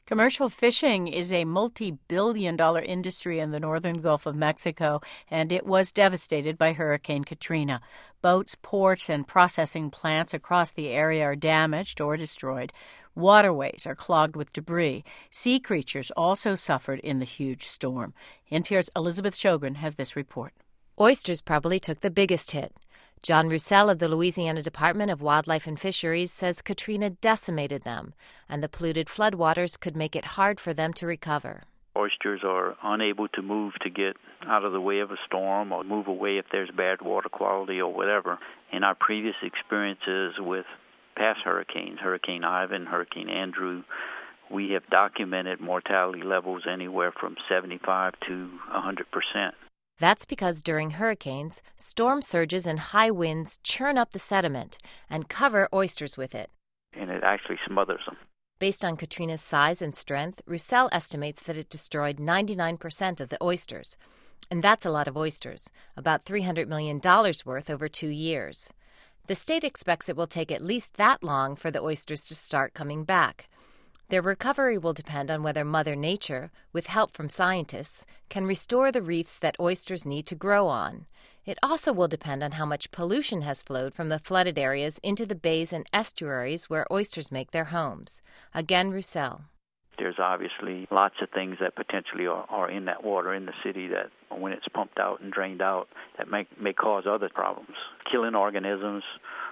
Commercial fishing is a multi-billion-dollar industry in the northern Gulf of Mexico, and it was devastated by Hurricane Katrina. Boats, ports, and processing plants across the area are damaged or destroyed. Waterways are clogged with debris. Sea creatures also suffered in the huge storm. NPR's Elizabeth Shogren has this report. Oysters probably took the biggest hit. John Roussel of the Louisiana Department of Wildlife and Fisheries says Katrina decimated them, and the polluted floodwaters could make it hard for them to recover. Oysters are unable to move to get out of the way of a storm or move away if there's bad water quality or whatever. In our previous experiences with past hurricanes, Hurricane Ivan, Hurricane Andrew, we have documented mortality levels anywhere from 75 to 100%. That's because during hurricanes, storm surges and high winds churn up the sediment and cover oysters with it. And it actually smothers them. Based on Katrina's size and strength, Roussel estimates that it destroyed 99% of the oysters. And that's a lot of oysters, about $300 million worth over 2 years. The state expects it will take at least that long for the oysters to start coming back. Their recovery will depend on whether Mother Nature, with help from scientists, can restore the reefs that oysters need to grow on. It also will depend on how much pollution has flowed from the flooded areas into the bays and estuaries where oysters make their homes. Again, Roussel. There's obviously lots of things that potentially are in that water in the city that when it's pumped out and drained out that may cause other problems, killing organisms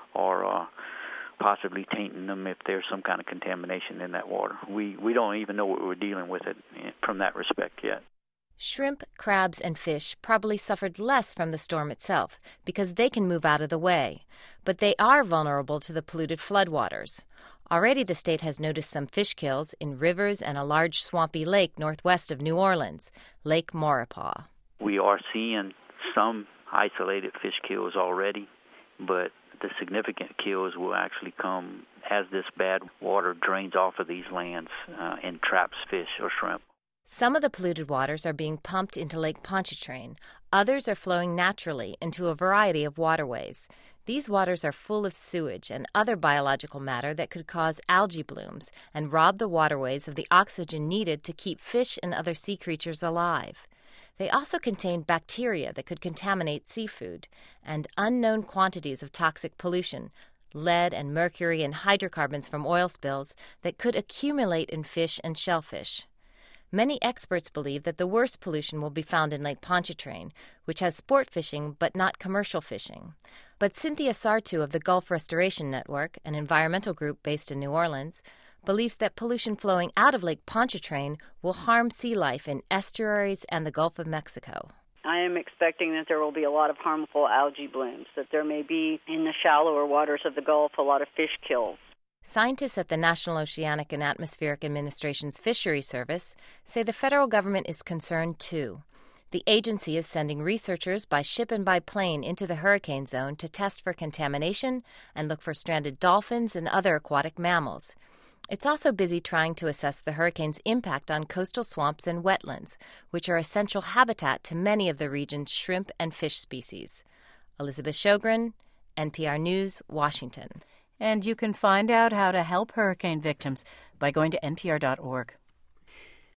or possibly tainting them if there's some kind of contamination in that water. We don't even know what we're dealing with it from that respect yet. Shrimp, crabs, and fish probably suffered less from the storm itself because they can move out of the way, but they are vulnerable to the polluted floodwaters. Already the state has noticed some fish kills in rivers and a large swampy lake northwest of New Orleans, Lake Maurepas. We are seeing some isolated fish kills already, but the significant kills will actually come as this bad water drains off of these lands and traps fish or shrimp. Some of the polluted waters are being pumped into Lake Pontchartrain. Others are flowing naturally into a variety of waterways. These waters are full of sewage and other biological matter that could cause algae blooms and rob the waterways of the oxygen needed to keep fish and other sea creatures alive. They also contain bacteria that could contaminate seafood and unknown quantities of toxic pollution, lead and mercury and hydrocarbons from oil spills that could accumulate in fish and shellfish. Many experts believe that the worst pollution will be found in Lake Pontchartrain, which has sport fishing but not commercial fishing. But Cynthia Sartu of the Gulf Restoration Network, an environmental group based in New Orleans, believes that pollution flowing out of Lake Pontchartrain will harm sea life in estuaries and the Gulf of Mexico. I am expecting that there will be a lot of harmful algae blooms, that there may be, in the shallower waters of the Gulf, a lot of fish kills. Scientists at the National Oceanic and Atmospheric Administration's Fisheries Service say the federal government is concerned too. The agency is sending researchers by ship and by plane into the hurricane zone to test for contamination and look for stranded dolphins and other aquatic mammals. It's also busy trying to assess the hurricane's impact on coastal swamps and wetlands, which are essential habitat to many of the region's shrimp and fish species. Elizabeth Shogren, NPR News, Washington. And you can find out how to help hurricane victims by going to npr.org.